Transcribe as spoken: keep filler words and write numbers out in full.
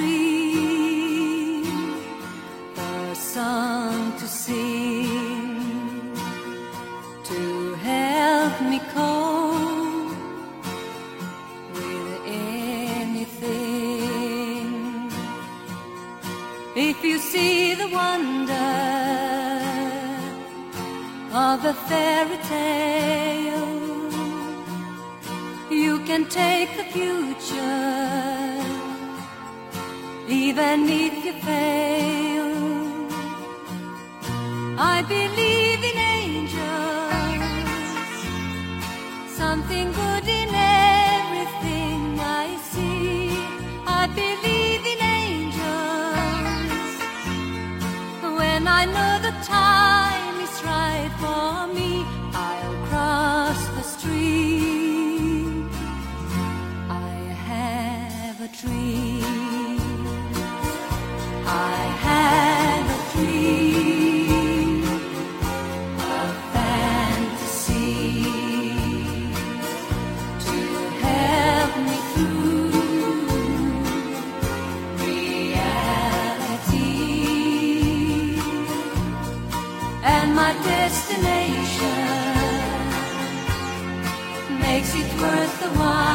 dream, a song to sing, to help me cope with anything. If you see the wonder of a fairy tale, you can take the future, even if you fail. I believe in angels, something good in everything I see. I believe in angels, when I know the time is right for me, I'll cross the street. I have a dream, I have a dream, a fantasy to help me through reality. And my destination makes it worth the while.